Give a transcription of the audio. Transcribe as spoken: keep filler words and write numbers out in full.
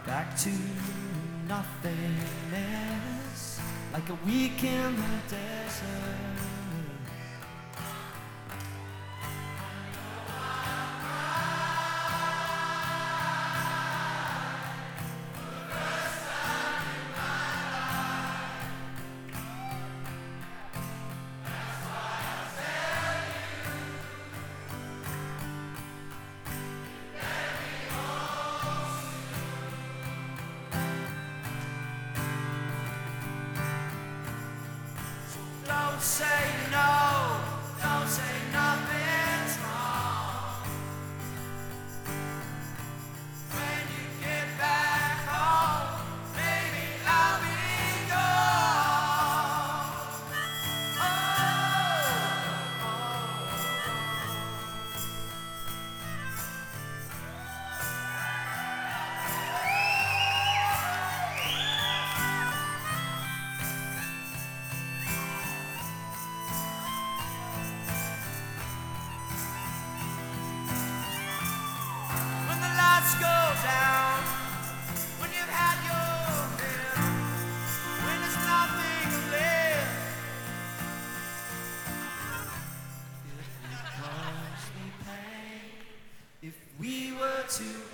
back to nothingness, like a week in the desert. Don't say no, don't say nothing's wrong. When you get back home, maybe I'll be gone. Oh, go down when you've had your fill, when there's nothing left. It would cause me pain if we were to